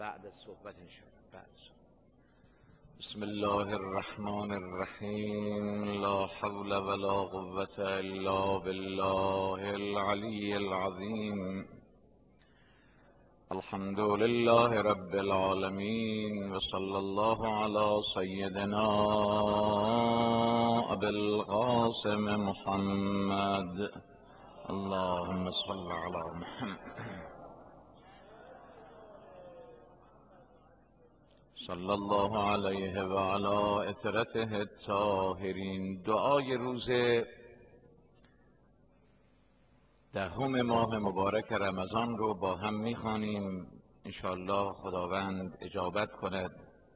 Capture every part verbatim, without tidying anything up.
بعد از صحبت انشاءالله. بعد بسم الله الرحمن الرحیم. لا حول ولا قوة الا بالله العلی العظیم. الحمد لله رب العالمین و صلی الله علی سیدنا ابی القاسم محمد. اللهم صل علی محمد صلی الله علیه و علی اطرته الطاهرین. دعای روز دهم ماه مبارک رمضان رو با هم میخوانیم، انشاءالله خداوند اجابت کند.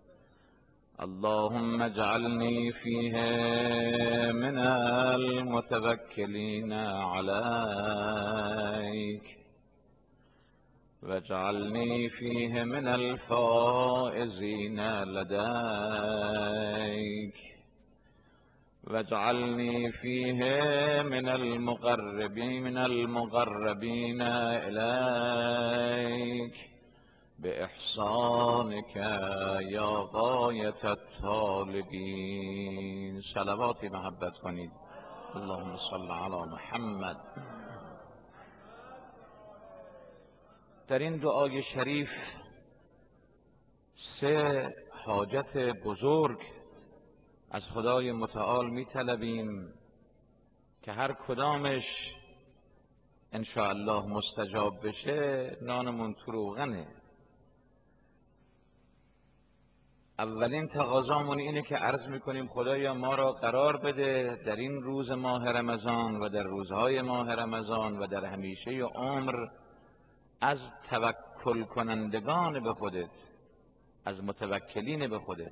اللهم اجعلنی فیه من المتوکلین علیک واجعلنی فیه من الفائزین لدیک واجعلنی فیه من المقربین من المقربین الیک باحسانک یا غایة الطالبین. صلواتی محبت کنید. اللهم صل علی محمد. در این دعای شریف سه حاجت بزرگ از خدای متعال می طلبیم که هر کدامش انشاءالله مستجاب بشه نانمون تو روغنه. اولین تقاضامون اینه که عرض میکنیم خدایا ما را قرار بده در این روز ماه رمضان و در روزهای ماه رمضان و در همیشه عمر از توکل کنندگان به خودت، از متوکلین به خودت.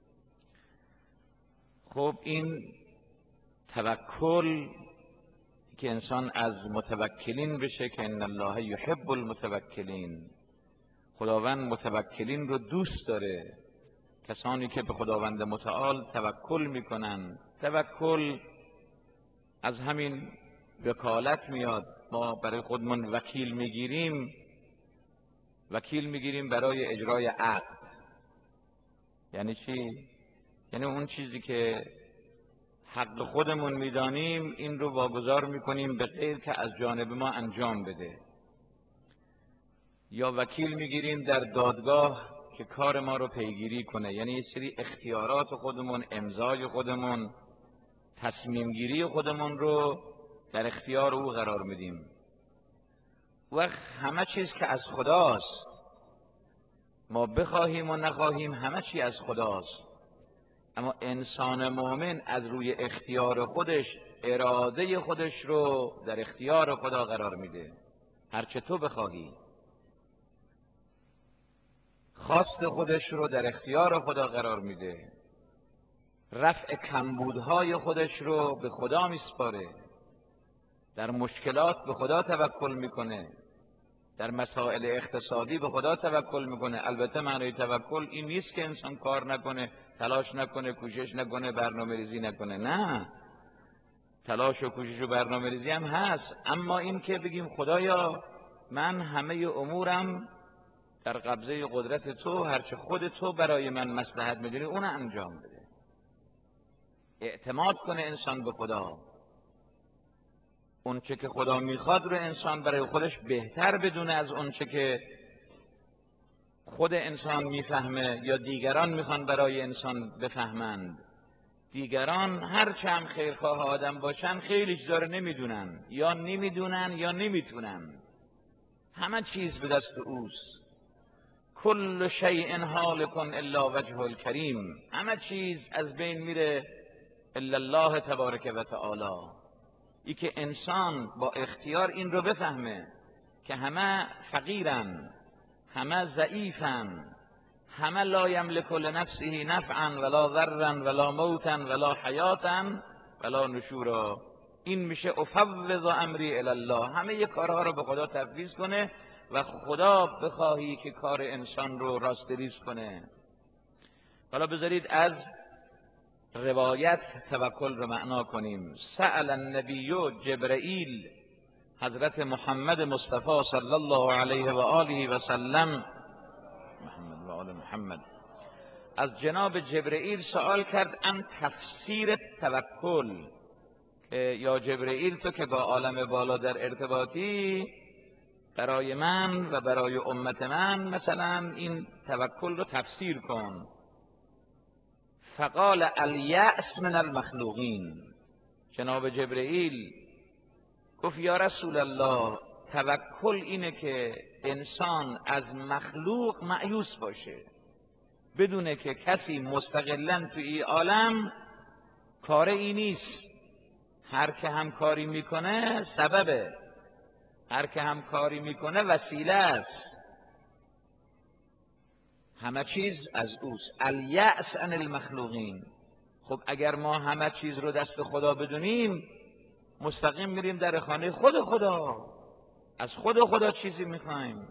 خب این توکل که انسان از متوکلین بشه که ان الله یحب المتوکلین، خداوند متوکلین رو دوست داره، کسانی که به خداوند متعال توکل میکنن. توکل از همین وکالت میاد. ما برای خودمون وکیل میگیریم، وکیل میگیریم برای اجرای عقد. یعنی چی؟ یعنی اون چیزی که حق خودمون میدانیم این رو واگذار میکنیم به غیر که از جانب ما انجام بده. یا وکیل میگیریم در دادگاه که کار ما رو پیگیری کنه. یعنی یه سری اختیارات خودمون، امضای خودمون، تصمیم گیری خودمون رو در اختیار او قرار میدیم. وقت همه چیز که از خداست، ما بخواهیم و نخواهیم همه چی از خداست. اما انسان مؤمن از روی اختیار خودش اراده خودش رو در اختیار خدا قرار میده. هرچه تو بخواهی، خواست خودش رو در اختیار خدا قرار میده. رفع کمبودهای خودش رو به خدا میسپاره. در مشکلات به خدا توکل میکنه. در مسائل اقتصادی به خدا توکل میکنه. البته معنی توکل این نیست که انسان کار نکنه، تلاش نکنه، کوشش نکنه، برنامه ریزی نکنه. نه، تلاش و کوشش و برنامه ریزی هم هست، اما این که بگیم خدایا من همه امورم در قبضه قدرت تو، هرچه خود تو برای من مصلحت میدونی اون انجام بده. اعتماد کنه انسان به خدا. اون چه که خدا میخواد رو انسان برای خودش بهتر بدونه از اون چه که خود انسان میفهمه یا دیگران میخوان برای انسان بفهمند. دیگران هرچه هم خیرخواه آدم باشن خیلی چیزا رو نمیدونن، یا نمیدونن یا نمیتونن. همه چیز به دست اوست. کل شیء هالک الا وجهه الکریم. همه چیز از بین میره الا الله تبارک و تعالی. ای که انسان با اختیار این رو بفهمه که همه فقیرن، همه ضعیفن، همه لا یملک لنفسه نفعا ولا ضرا ولا موتا ولا حیاتا ولا نشورا. این میشه افوض امری الی الله. همه ی کارها رو به خدا تفویض کنه و خدا بخواهی که کار انسان رو راستریز کنه. حالا بذارید از روایت توکل رو معنا کنیم. سأل النبی جبرئیل، حضرت محمد مصطفی صلی الله علیه و آله و سلم محمد آل محمد. از جناب جبرئیل سوال کرد ان تفسیر توکل، که یا جبرئیل تو که با عالم بالا در ارتباطی، برای من و برای امت من مثلا این توکل رو تفسیر کن. فقال الیأس من المخلوقین، جناب جبرئیل گفت یا رسول الله توکل اینه که انسان از مخلوق مایوس باشه، بدونه که کسی مستقلاً توی این عالم کار ای نیست، هر که هم کاری میکنه سببه، هر که هم کاری میکنه وسیله است، همه چیز از اوست. الیأس عن المخلوقین. خب اگر ما همه چیز رو دست خدا بدونیم، مستقیم میریم در خانه خود خدا، از خود خدا چیزی میخوایم.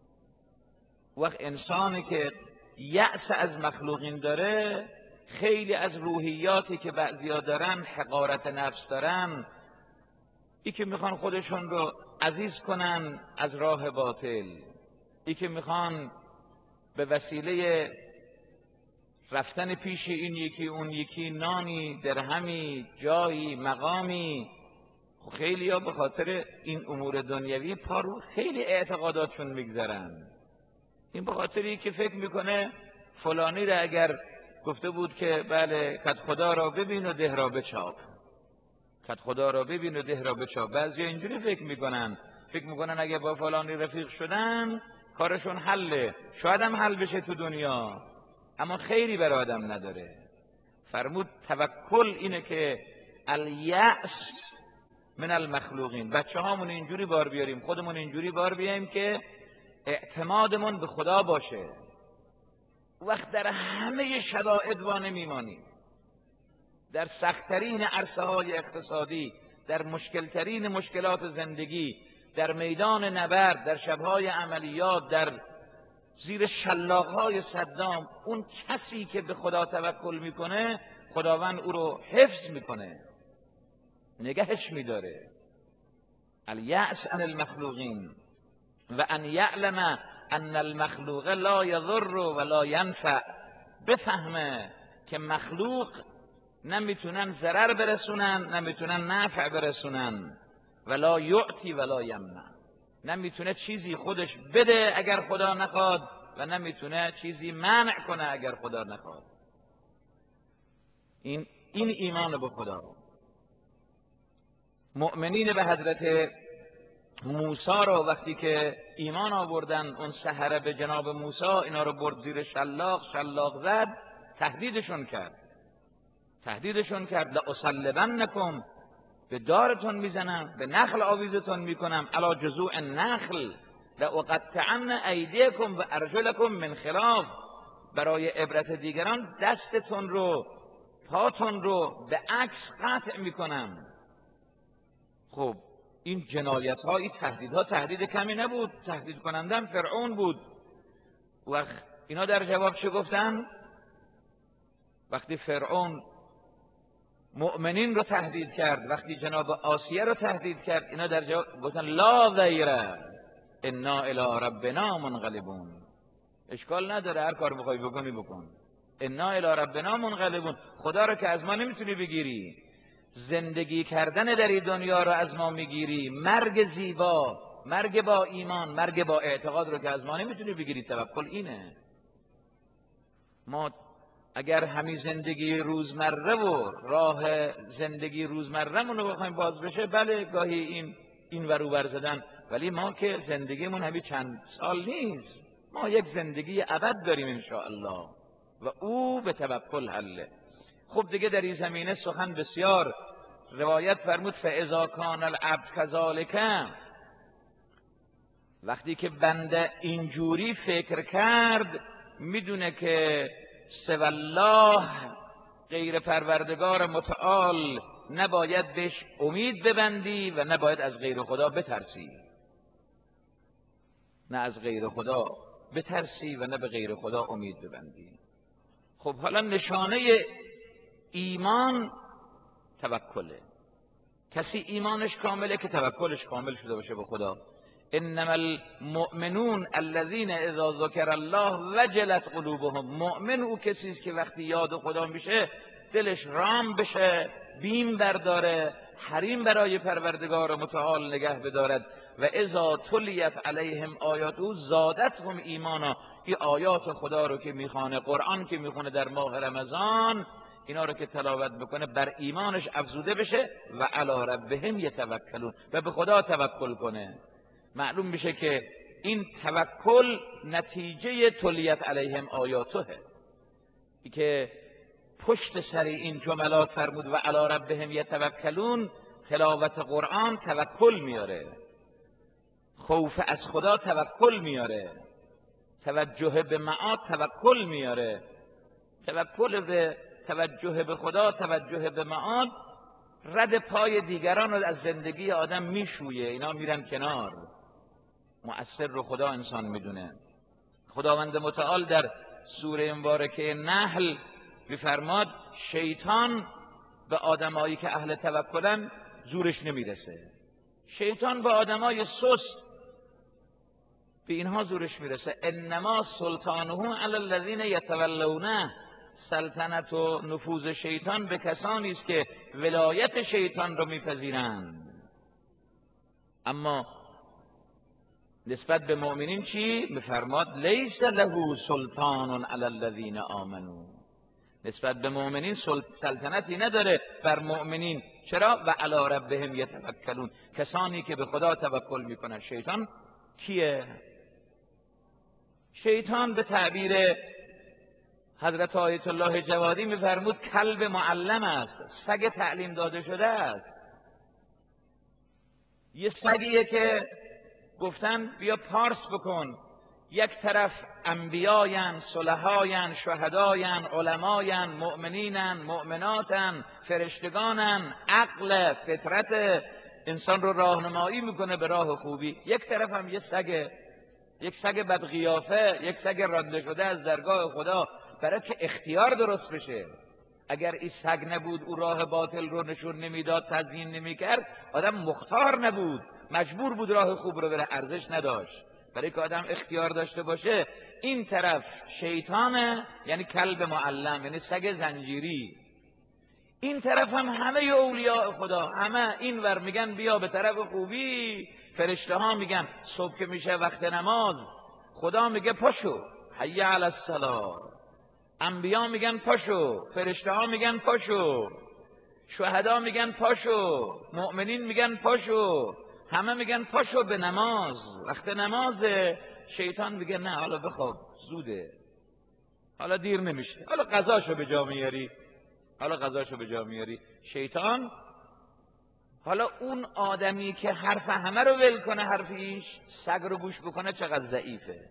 وقت انسانی که یأس از مخلوقین داره، خیلی از روحیاتی که بعضیا دارن، حقارت نفس دارن، ای که میخوان خودشون رو عزیز کنن از راه باطل، ای که میخوان به وسیله رفتن پیش این یکی اون یکی نانی، درهمی، جایی، مقامی، خیلی ها به خاطر این امور دنیوی پارو خیلی اعتقاداتشون میگذرن. این به خاطری که فکر میکنه فلانی را اگر گفته بود که بله کد خدا را ببین و ده را بچاپ، کد خدا را ببین و ده را بچاپ. بعضی اینجوری فکر میکنن، فکر میکنن اگه با فلانی رفیق شدن کارشون حله، شاید هم حل بشه تو دنیا، اما خیری برای آدم نداره. فرمود توکل اینه که الیأس من المخلوقین. بچه هامون اینجوری بار بیاریم، خودمون اینجوری بار بیاریم که اعتمادمون به خدا باشه. وقت در همه شرایط وانه میمانیم، در سختترین عرصه های اقتصادی، در مشکلترین مشکلات زندگی، در میدان نبرد، در شبهای عملیات، در زیر شلاقهای صدام، اون کسی که به خدا توکل میکنه خداوند او رو حفظ میکنه، نگهش میداره. الیأس عن المخلوقین و ان یعلم ان المخلوق لا یضر ولا ینفع. بفهمه که مخلوق نمیتونن ضرر برسونن، نمیتونن نفع برسونن، ولا یعطی ولا یمنع. نمیتونه چیزی خودش بده اگر خدا نخواد و نمیتونه چیزی منع کنه اگر خدا نخواد. این این ایمان به خدا. مؤمنین به حضرت موسی رو وقتی که ایمان آوردن، اون سحره به جناب موسی اینا رو برد زیر شلاق، شلاق زد، تهدیدشون کرد، تهدیدشون کرد لأصلبنکم، به دارتون میزنم، به نخل آویزتون میکنم، علی جذوع النخل لأقطعن ایدیکم و ارجلکم من خلاف. برای عبرت دیگران دستتون رو، پاتون رو به عکس قطع میکنم. خب این جنایت ها، این تهدید ها تهدید کمی نبود، تهدید کنندم فرعون بود. و اینا در جواب چه گفتن؟ وقتی فرعون مؤمنین رو تهدید کرد، وقتی جناب آسیه رو تهدید کرد، اینا در جواب گفتن لا غیره انا الی ربنا منقلبون. اشکال نداره، هر کار بخوای بکنی بکن، انا الی ربنا منقلبون. خدا رو که از ما نمیتونی بگیری، زندگی کردن در این دنیا رو از ما میگیری، مرگ زیبا، مرگ با ایمان، مرگ با اعتقاد رو که از ما نمیتونی بگیری. توکل اینه. ما اگر همین زندگی روزمره و راه زندگی روزمره‌مون رو بخوایم باز بشه، بله گاهی این این ور اون ور زدن، ولی ما که زندگیمون همین چند سال نیست، ما یک زندگی ابد داریم ان شاء الله و او به توکل حله. خب دیگه در این زمینه سخن بسیار. روایت فرمود فاذا کان العبد کذالک، وقتی که بنده اینجوری فکر کرد، میدونه که سوى الله، غیر پروردگار متعال، نباید بهش امید ببندی و نباید از غیر خدا بترسی. نه از غیر خدا بترسی و نه به غیر خدا امید ببندی. خب حالا نشانه ایمان توکله. کسی ایمانش کامله که توکلش کامل شده باشه به خدا. انما المؤمنون الذين اذا ذکر الله وجلت قلوبهم. مؤمن او کسی است که وقتی یاد خدا میشه دلش رام بشه، بیم برداره، حریم برای پروردگار متعال نگه بدارد. و اذا تلیت علیهم آیاته زادتهم ایمانا. این آیات خدا رو که میخوانه، قرآن که میخونه در ماه رمضان، اینا رو که تلاوت بکنه بر ایمانش افزوده بشه و علی ربهم یتوکلون، و به خدا توکل کنه. معلوم میشه که این توکل نتیجه تلیت علیهم آیاته، که پشت سر این جملات فرمود و علی ربهم یتوکلون. تلاوت قرآن توکل میاره، خوف از خدا توکل میاره، توجه به معاد توکل میاره. توکل به توجه به خدا، توجه به معاد، رد پای دیگران رو از زندگی آدم میشویه، اینا میرن کنار. مؤثر رو خدا انسان میدونه. خداوند متعال در سوره مبارکه نحل میفرماد شیطان به آدمایی که اهل توکلن زورش نمیرسه. شیطان به آدمای سست، به اینها زورش میرسه. انما سلطانه علی الذین یتولونه. سلطنت و نفوذ شیطان به کسانی است که ولایت شیطان رو میپذیرند. اما نسبت به مؤمنین چی؟ میفرماد لیس له سلطان علی الذین آمنوا. نسبت به مؤمنین سلطنتی نداره بر مؤمنین. چرا؟ و علی ربهم یتوکلون. کسانی که به خدا توکل میکنن. شیطان کیه؟ شیطان به تعبیر حضرت آیت الله جوادی میفرمود کلب معلم است، سگ تعلیم داده شده است. یه سگیه که گفتن بیا پارس بکن، یک طرف انبیاین، صلحاین، شهداین، علماین، مؤمنینن، مؤمناتن، فرشتگانن، عقل، فطرت انسان رو راهنمایی میکنه به راه خوبی. یک طرف هم یه سگ، یک سگ بدقیافه، یک سگ رانده شده از درگاه خدا، برای که اختیار درست بشه. اگر این سگ نبود، او راه باطل رو نشون نمیداد، تزیین نمیکرد، آدم مختار نبود، مجبور بود راه خوب رو بره، ارزش نداشت. برای که آدم اختیار داشته باشه. این طرف شیطانه، یعنی کلب معلم، یعنی سگ زنجیری. این طرف هم همه اولیاء خدا، همه این ور میگن بیا به طرف خوبی. فرشته ها میگن صبح که میشه وقت نماز، خدا میگه پاشو حی علی الصلاة. انبیا میگن پاشو، فرشته ها میگن پاشو، شهدا میگن پاشو، مؤمنین میگن پاشو، همه میگن پاشو به نماز، وقت نمازه. شیطان میگه نه حالا بخواب، زوده، حالا دیر نمیشه، حالا قضاشو به جا میاری، حالا قضاشو به جا میاری. شیطان حالا اون آدمی که حرف همه رو ول کنه، حرفیش سگ رو گوش بکنه، چقدر ضعیفه.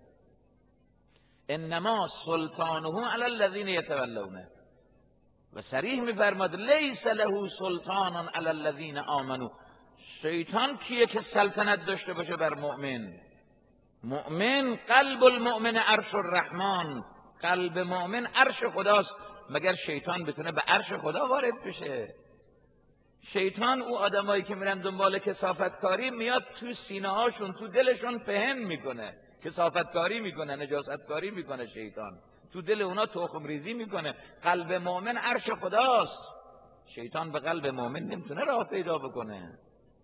انما سلطانه علی الذین یتولونه. و صریح میفرماد لیس له سلطان علی الذین آمنوا. شیطان کیه که سلطنت داشته باشه بر مؤمن؟ مؤمن قلب المؤمن عرش الرحمن. قلب مؤمن عرش خداست. مگر شیطان بتونه به عرش خدا وارد بشه؟ شیطان او آدمایی که میرن دنبال کثافتکاری، میاد تو سینه هاشون، تو دلشون پهن میکنه، کثافتکاری میکنه، نجاستکاری میکنه. شیطان تو دل اونا تخم ریزی میکنه. قلب مؤمن عرش خداست. شیطان به قلب مؤمن نمیتونه راه پیدا بکنه.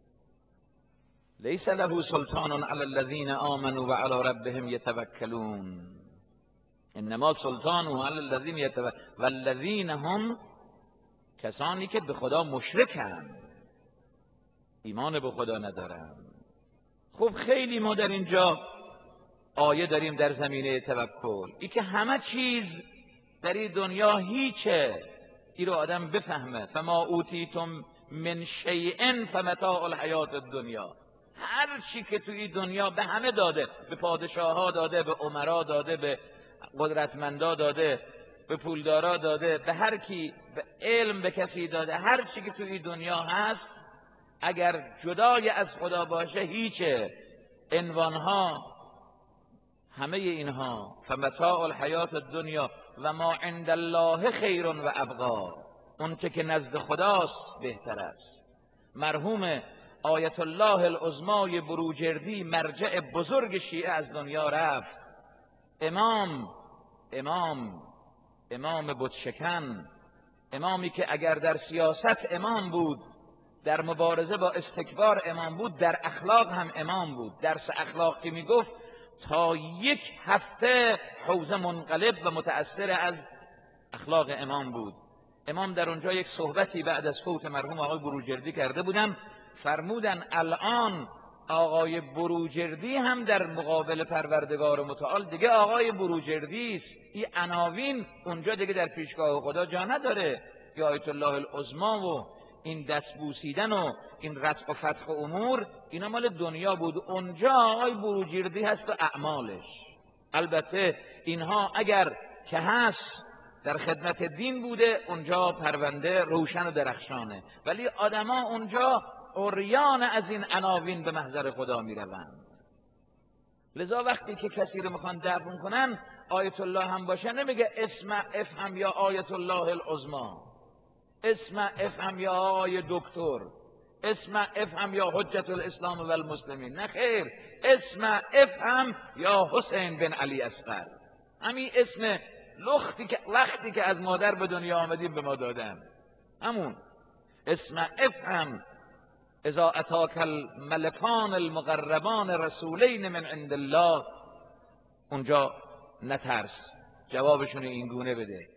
لیس له سلطان علی الذین آمنوا و علی ربهم یتوکلون. انما سلطانه علی الذین یتوکلون والذین هم، کسانی که به خدا مشرکن، ایمان به خدا ندارن. خب خیلی ما در اینجا آیه داریم در زمینه توکل، ای که همه چیز در این دنیا هیچه. این رو آدم بفهمه. فما اوتیتم من شیء فمتاع الحیات الدنیا. هر چی که تو این دنیا به همه داده، به پادشاه ها داده، به امرا داده، به قدرتمندا داده، به پولدارا داده، به هر کی، به علم به کسی داده. هر چی که تو این دنیا هست اگر جدای از خدا باشه هیچه. عنوانها همه اینها فمتاع الحیات الدنیا و ما عند الله خیر و ابقا. اون چه که نزد خداست بهتر است. مرحوم آیت الله العظمای بروجردی مرجع بزرگ شیعه از دنیا رفت. امام امام امام بتشکن، امامی که اگر در سیاست امام بود، در مبارزه با استکبار امام بود، در اخلاق هم امام بود. درس اخلاق که میگفت تا یک هفته حوزه منقلب و متأثر از اخلاق امام بود. امام در اونجا یک صحبتی بعد از فوت مرحوم آقای بروجردی کرده بودن، فرمودن الان آقای بروجردی هم در مقابل پروردگار متعال دیگه آقای بروجردی است. این عناوین اونجا دیگه در پیشگاه خدا جا نداره. یا آیت الله العظمی و این دست بوسیدن و این رتق و فتح امور، اینا مال دنیا بود. اونجا آقای بروجردی هست و اعمالش. البته اینها اگر که هست در خدمت دین بوده، اونجا پرونده روشن و درخشانه، ولی آدما اونجا عریان از این عناوین به محضر خدا می روند. لذا وقتی که کسی رو میخوان دفن کنن، آیت الله هم باشه، نمیگه اسم افهم یا آیت الله العظمی، اسم افهم یا آقای دکتر، اسم افهم یا حجت الاسلام و المسلمین. نه خیر، اسم افهم یا حسین بن علی اصغر. همین اسم لختی که وقتی که از مادر به دنیا آمدیم به ما دادن، همون اسم افهم اذا اتاک الملکان المقربان رسولین من عند الله. اونجا نترس، جوابشون این گونه بده: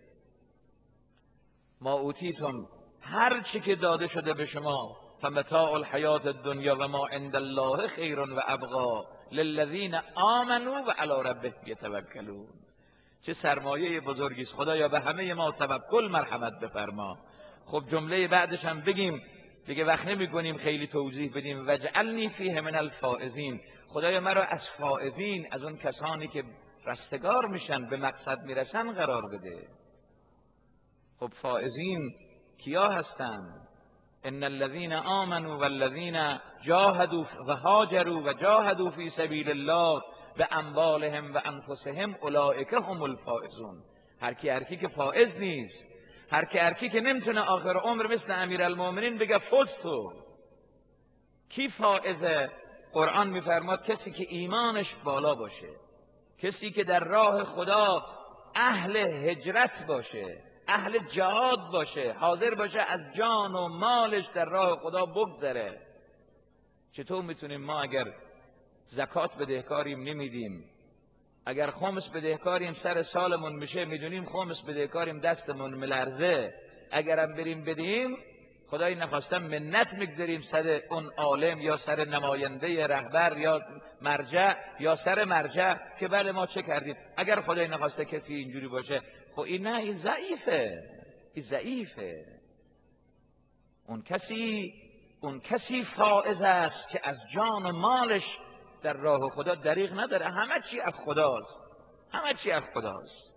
ما اوتیتم، هر چی که داده شده به شما، فمتاع الحیات الدنیا و ما عند الله خیر و ابقا للذین آمنوا و علی ربهم یتوکلون. چه سرمایه بزرگی است. خدایا به همه ما توکل مرحمت بفرما. خب جمله بعدش هم بگیم دیگه، وقت نمی کنیم خیلی توضیح بدیم. وجعلنی فیه من الفائزین، خدایا مرا از فائزین، از اون کسانی که رستگار میشن به مقصد میرسن قرار بده. خب فائزین کیا هستند؟ ان الذين آمنوا والذين جاهدوا وهاجروا وجاهدوا في سبيل الله باموالهم وانفسهم اولئک هم الفائزون. هر کی هر کی که فائز نیست، هر کی هر کی که نمیتونه آخر عمر مثل امیرالمومنین بگه فزتو. کی فائزه؟ قرآن میفرماد کسی که ایمانش بالا باشه، کسی که در راه خدا اهل هجرت باشه، اهل جهاد باشه، حاضر باشه از جان و مالش در راه خدا بگذره. چطور میتونیم ما اگر زکات بدهکاریم نمیدیم، اگر خمس بدهکاریم سر سالمون میشه میدونیم خمس بدهکاریم دستمون ملرزه، اگرم بریم بدیم خدای نخواستم منت میگذاریم سر اون عالم یا سر نماینده رهبر یا مرجع یا سر مرجع که بله ما چه کردیم. اگر خدای نخواسته کسی اینجوری باشه، خب این نه، این ضعیفه، این ضعیفه. اون کسی اون کسی فائز است که از جان و مالش در راه خدا دریغ نداره. همه چی از خداست، همه چی از خداست.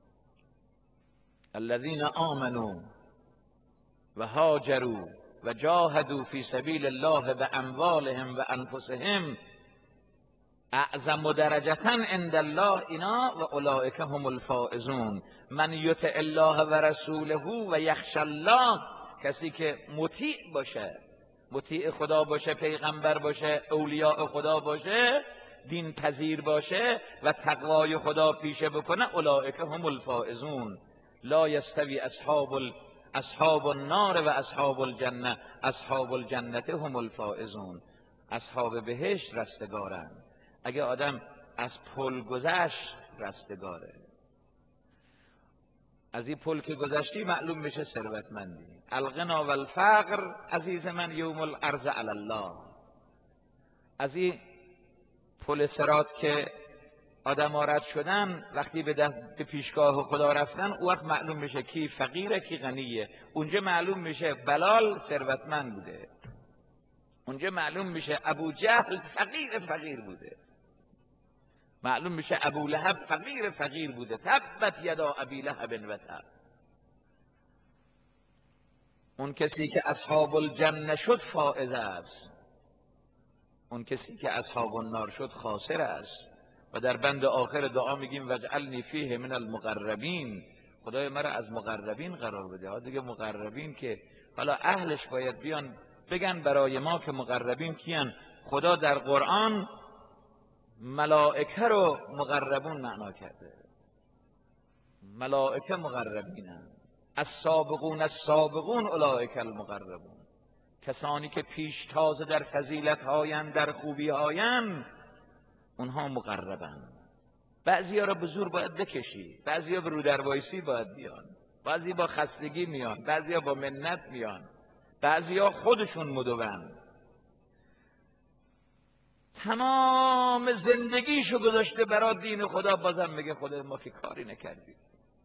الذين آمنوا و هاجروا و جاهدوا فی سبیل الله باموالهم و انفسهم اعظم درجة عند الله، اینا و اولئک هم الفائزون. من یطع الله و رسوله و یخشی الله، کسی که مطیع باشه، مطیع خدا باشه، پیغمبر باشه، اولیاء خدا باشه، دین پذیر باشه و تقوای خدا پیشه بکنه، اولئک هم الفائزون. لا یستوی اصحاب ال... اصحاب النار و اصحاب الجنه، اصحاب الجنه هم الفائزون. اصحاب بهشت رستگارن. اگه آدم از پل گذشت رستگاره. از این پل که گذشتی معلوم میشه ثروتمندی. الغنا و الفقر عزیز من یوم العرض علی الله. از این پل صراط که آدم رد شدن، وقتی به, به پیشگاه خدا رفتن، او وقت معلوم میشه کی فقیره کی غنیه. اونجا معلوم میشه بلال ثروتمند بوده، اونجا معلوم میشه ابو جهل فقیر فقیر بوده، معلوم میشه ابو لهب فقیر فقیر بوده. تبت یدا ابی لهب و تب. اون کسی که اصحاب الجنه شد فائز است، اون کسی که اصحاب النار شد خاسر است. و در بند آخر دعا میگیم وجعلنی فیه من المقربین، خدای مرا از مقربین قرار بده. ها دیگه مقربین که حالا اهلش باید بیان بگن برای ما که مقربین کیان. خدا در قرآن ملائکه رو مقربون معنا کرده. ملائکه مقربینن. السابقون السابقون اولئک المقربون. کسانی که پیشتاز در فضیلت هایند، در خوبی هایند، اونها مقربن. بعضی ها را به زور باید بکشی، بعضی ها به رو در وایسی باید بیان، بعضی با خستگی میان، بعضی ها با منت میان، بعضی ها خودشون مدون. تمام زندگیشو گذاشته برای دین خدا، بازم میگه خدا ما که کاری نکردیم،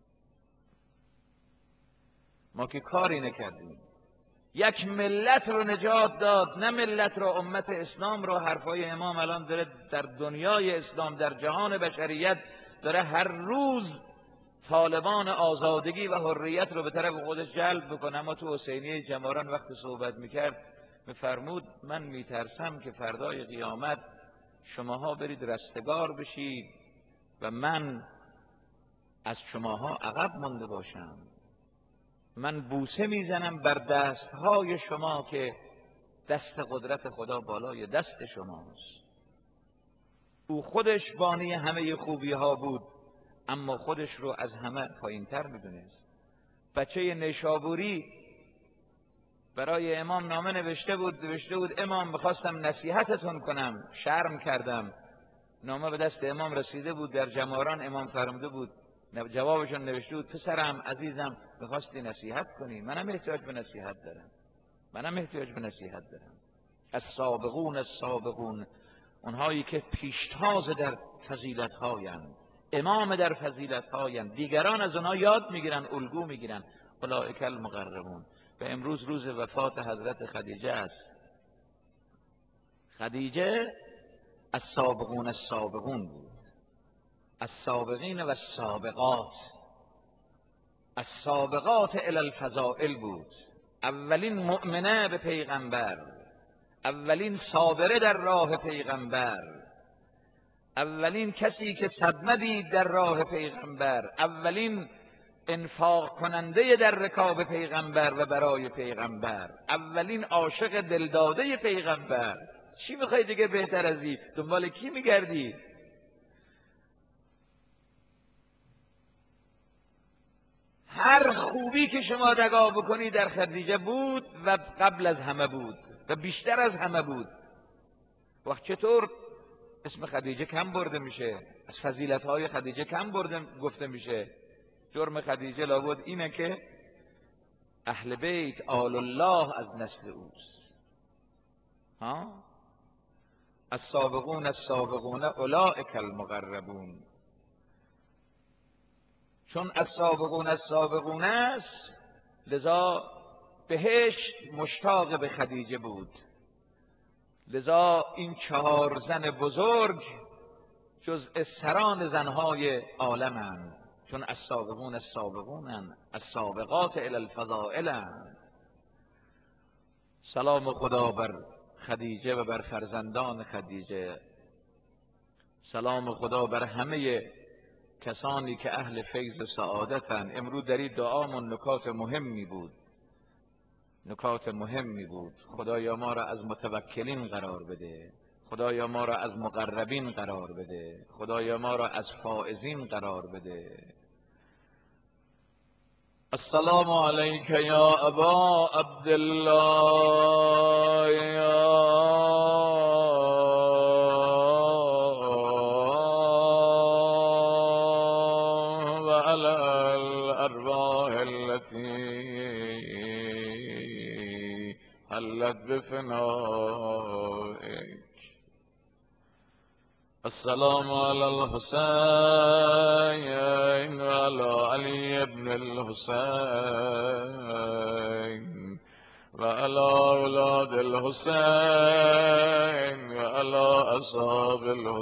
ما که کاری نکردیم. یک ملت رو نجات داد، نه ملت رو، امت اسلام رو. حرفای امام الان داره در دنیای اسلام، در جهان بشریت داره هر روز طالبان آزادگی و حریت رو به طرف خودش جلب بکنه. اما تو حسینیه جماران وقت صحبت میکرد میفرمود من میترسم که فردای قیامت شماها برید رستگار بشید و من از شماها عقب مانده باشم. من بوسه میزنم بر دستهای شما که دست قدرت خدا بالای دست شماست. او خودش بانی همه خوبی ها بود، اما خودش رو از همه پایینتر میدونست. بچه نیشابوری برای امام نامه نوشته بود، نوشته بود امام میخواستم نصیحتتون کنم، شرم کردم. نامه به دست امام رسیده بود در جماران. امام فرموده بود، جوابشون نوشته بود پسرم عزیزم میخواستی نصیحت کنی، منم احتیاج به نصیحت دارم، منم احتیاج به نصیحت دارم. السابقون السابقون، اونهایی که پیشتاز در فضیلت هایند، امام در فضیلت هایند، دیگران از اونها یاد میگیرن، الگو میگیرن. اولئک المقربون. و امروز روز وفات حضرت خدیجه است. خدیجه السابقون السابقون بود، السابقین و السابقات، السابقات الی الفضائل بود. اولین مؤمنه به پیغمبر، اولین صابره در راه پیغمبر، اولین کسی که صدمه دید در راه پیغمبر، اولین انفاق کننده در رکاب پیغمبر و برای پیغمبر، اولین عاشق دلداده پیغمبر. چی میخوای دیگه بهتر از این؟ دنبال کی میگردی؟ هر خوبی که شما نگاه بکنی در خدیجه بود و قبل از همه بود و بیشتر از همه بود. وقت چطور اسم خدیجه کم برده میشه، از فضیلت‌های خدیجه کم برده گفته میشه؟ جرم خدیجه لابد اینه که اهل بیت آل الله از نسل اوست. ها؟ السابقون السابقون اولئک المقربون. چون السابقون السابقون است، لذا بهشت مشتاق به خدیجه بود. لذا این چهار زن بزرگ جزء سران زنهای عالمند، چون السابقون السابقون، السابقات الی الفضائل. سلام خدا بر خدیجه و بر فرزندان خدیجه. سلام خدا بر همه کسانی که اهل فیض و سعادتن. امروز در این دعامون نکات مهمی بود، نکات مهمی بود. خدایا ما را از متوکلین قرار بده، خدایا ما را از مقربین قرار بده، خدایا ما را از فائزین قرار بده. السلام علیک یا ابا عبدالله یا و علی الارواح التي حلت بفنائک. السلام علی الحسین و علی علی ابن الحسین و علی اولاد الحسین و علی اصحاب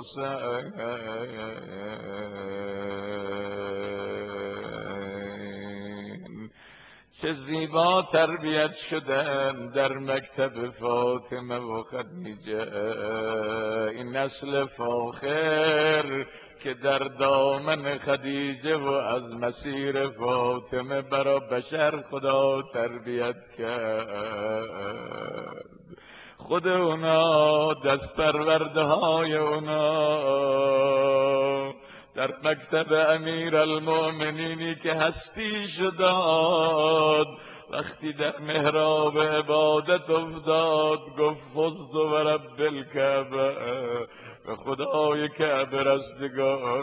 الحسین. چه زیبا تربیت شدن در مکتب فاطمه و خدیجه، این نسل فاخر که در دامن خدیجه و از مسیر فاطمه برا بشر خدا تربیت کرد. خود اونا، دست پرورده های اونا در مکتب امیر المؤمنینی که هستی شداد، وقتی در محراب عبادت افتاد گفت فزت و رب الکعبه، به خدای کعبه رستگار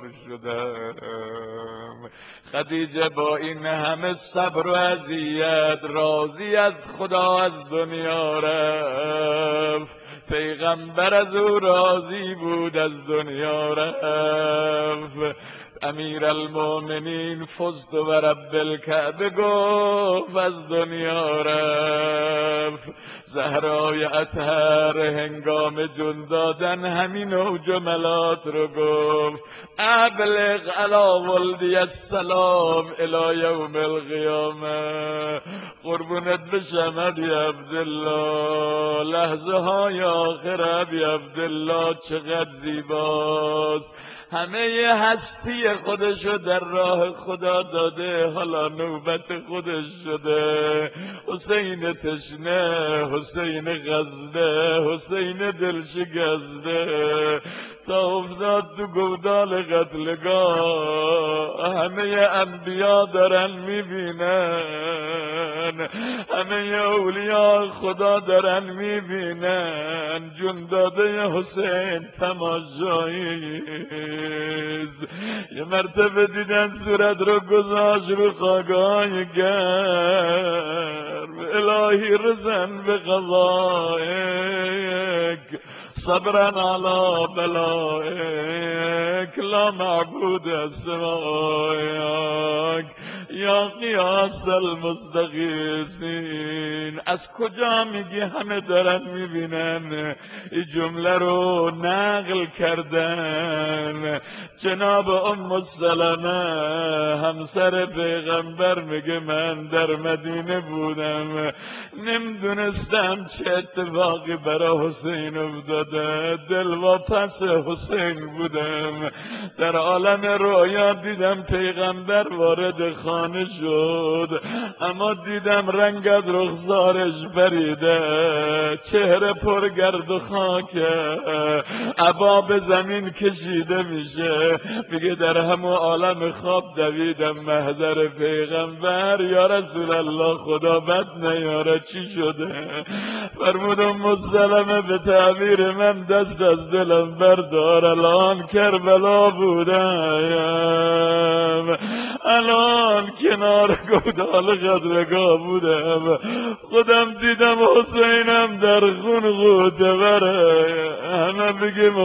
شدم. خدیجه با این همه صبر و اذیت راضی از خدا از دنیا رفت، پیغمبر از او راضی بود از دنیا رفت. امیر المؤمنین فزت و رب الکعبه گفت از دنیا رفت. زهرای اطهر هنگام جون دادن همین و جملات رو گفت ابلغ علی ولدی السلام الی یوم القیامه. قربونت بشم ابی عبدالله، لحظه های آخر ابی عبدالله چقدر زیباست. همه هستی خودشو در راه خدا داده، حالا نوبت خودش شده. حسین تشنه، حسین غزنه، حسین دلشکسته تا افتاد تو گودال قتلگاه. همه انبیا دارن میبینن، همه اولیاء خدا دارن میبینن، جون داده حسین تماشایی. یه مرتبه دیدن صورت رو گذاشت رو خاکای گرم. الهی رزن به قضایک صبرا علی بلایک لا معبود سوایک یا قیاس المستغیثین. از کجا میگی همه دارن میبینن؟ این جمله رو نقل کردن جناب ام سلمه همسر پیغمبر، میگه من در مدینه بودم، نمیدونستم چه اتفاقی برای حسین افتاده، دلواپس حسین بودم. در عالم رویا دیدم پیغمبر وارد خانه شد، اما دیدم رنگ از رخسارش بریده، چهره پر گرد و خاکه، عبا به زمین کشیده میشه. میگه در همون عالم خواب دویدم محضر پیغمبر، یا رسول الله خدا بد نیاره چی شده؟ فرمودم مسلمه به تعبیر من دست از دلم بردار، الان کربلا بودم، الان کنار گودال قدرگاه بودم، خودم دیدم حسینم در خون غوطه بره. همه بگیم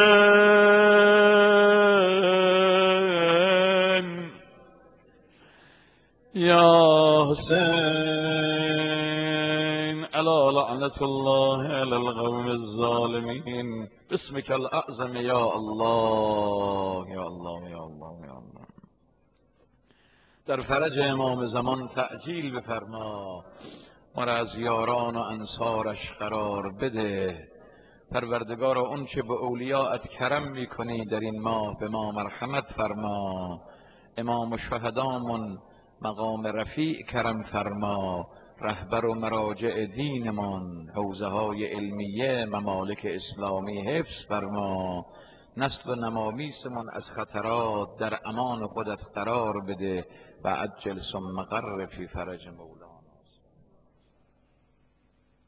حسین یا حسین الا لعنت الله علی القوم الظالمین. بسمک الاعظم یا الله یا الله یا الله یا الله. در فرج امام زمان تعجیل بفرما، ما را از یاران و انصارش قرار بده. پروردگار اون چه به اولیاءت کرم میکنی در این ماه به ما مرحمت فرما. امام شهدامون مقام رفیع کرم فرما، رهبر و مراجع دینمان حوزه های علمیه ممالک اسلامی حفظ فرما. نسل و نمامیسمان از خطرات در امان خودت قرار بده و عجل ثم قر فی فرج مولا.